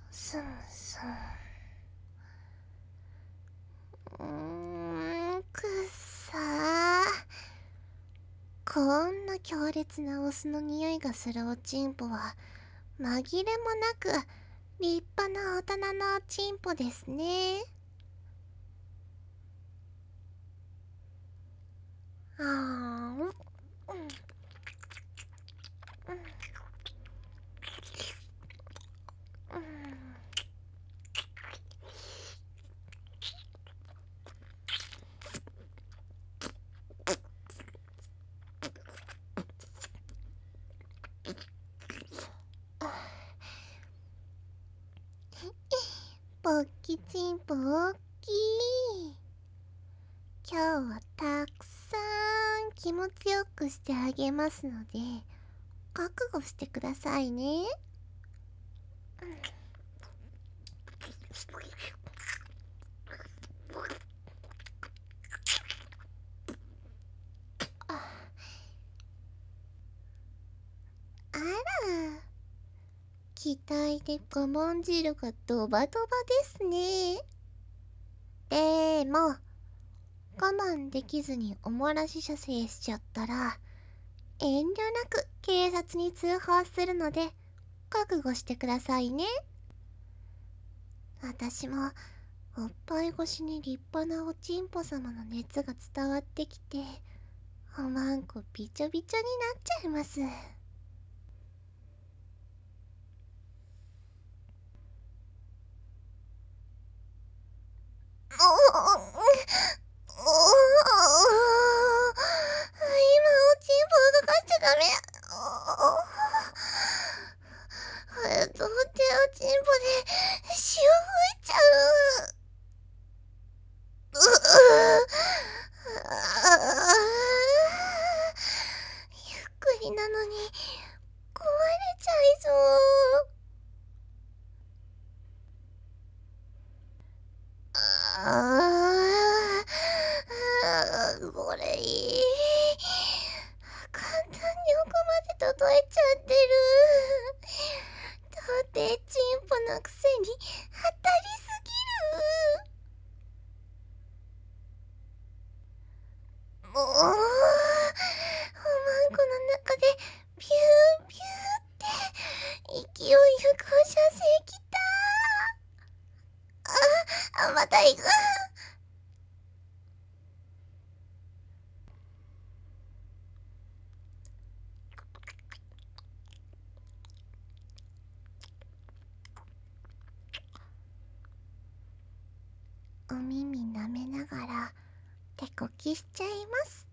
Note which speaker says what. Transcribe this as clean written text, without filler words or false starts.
Speaker 1: スンスン。くっさー。こんな強烈なオスの匂いがするおちんぽは紛れもなく立派な大人のおちんぽですね。あーん、ポッキチンポ大きい。今日はたくさん気持ちよくしてあげますので覚悟してくださいね。あら、期待でごまん汁がドバドバですね。でも我慢できずにおもらし射精しちゃったら遠慮なく警察に通報するので覚悟してくださいね。私もおっぱい越しに立派なおちんぽ様の熱が伝わってきておまんこびちょびちょになっちゃいます。今おちんぽ動かしちゃダメ。どうっておちんぽで潮吹いちゃう。ゆっくりなのに壊れちゃいそう。これいい。簡単に奥まで届いちゃってる。だってチンポのくせに当たりすぎる。もうおまんこの中でビュービューって勢いよく放射性きた。また行く。お耳舐めながら手こきしちゃいます。